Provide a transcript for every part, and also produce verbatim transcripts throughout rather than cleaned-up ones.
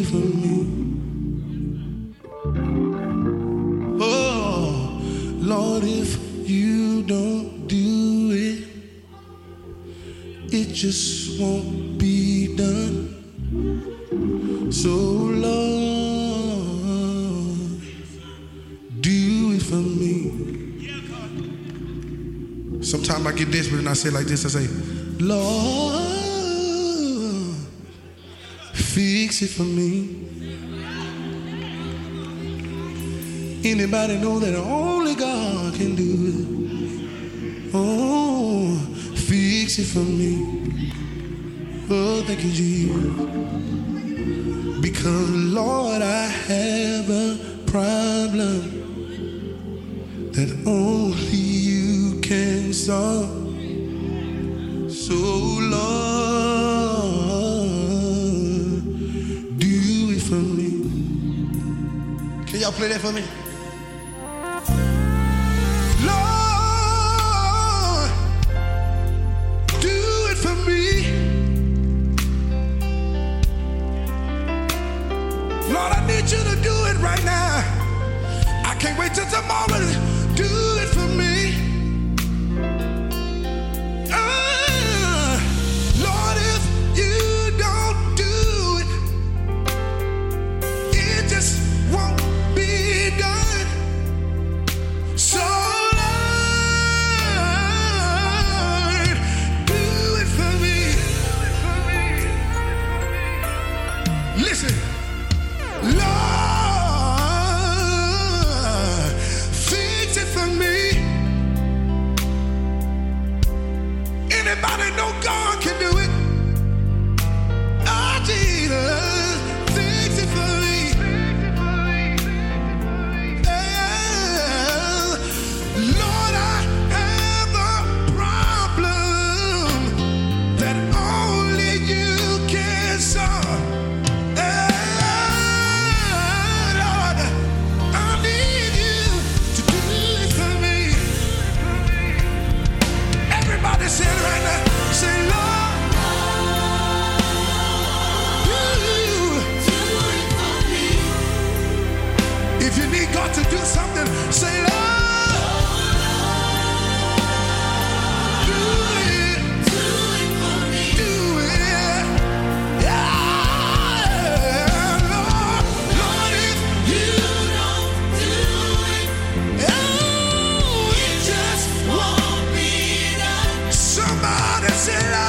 for me. Oh, Lord, if you don't do it, it just won't be done. So, Lord, do it for me. Sometimes I get desperate and I say like this, I say, Lord, fix it for me. Anybody know that only God can do it? Oh, fix it for me. Oh, thank you, Jesus. Because, Lord, I have a problem that only you can solve. So, Lord, do it for me. Can y'all play that for me? Lord, do it for me. Lord, I need you to do it right now. I can't wait till tomorrow. Do it for me. Uh, Lord, if you don't do it, it just won't be done. So, Lord, do it for me. Listen, Lord, fix it for me. Anybody know God can do it? Oh, Jesus, fix it for me. Yeah. Lord, I have a problem that only you can solve. Yeah, Lord, I need you to do it for me. Everybody say it right now. Say, Lord, do it for me. If you need God to do something, say, Lord, do it. Do it for me. Do it. Yeah, Lord. Lord, if you don't do it, oh, it just won't be done. Somebody say, Lord,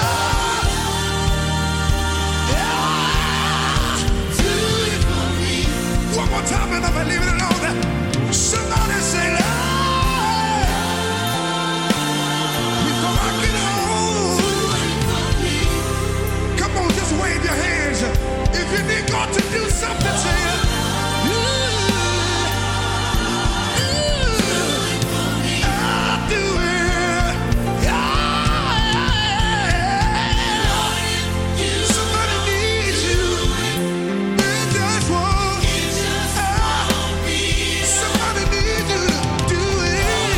yeah, do it for me. One more time and I'm gonna leave it alone. Somebody say, Lord, before I get home. Come on, just wave your hands. If you need God to do something, say it. I'll do it. Yeah. Somebody needs you. It just won't. Somebody needs you to do it.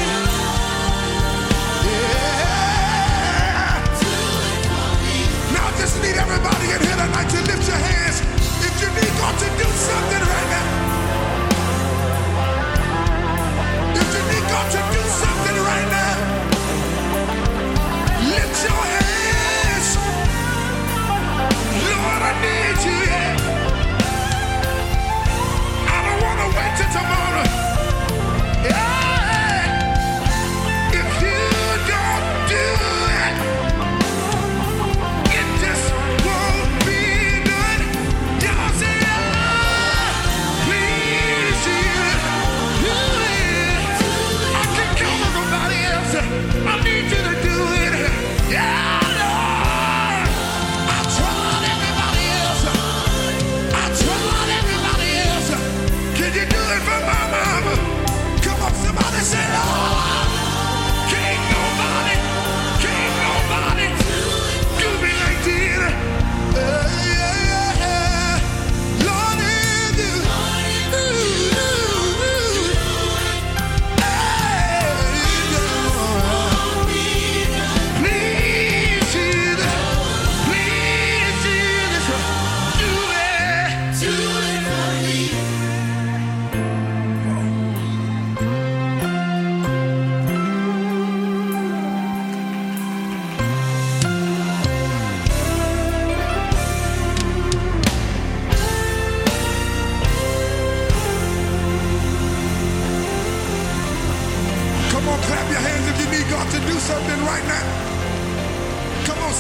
Yeah. Now I just need everybody in here tonight to lift your hands. If you need God to do something.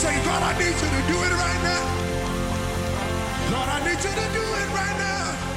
Say, God, I need you to do it right now. Lord, I need you to do it right now.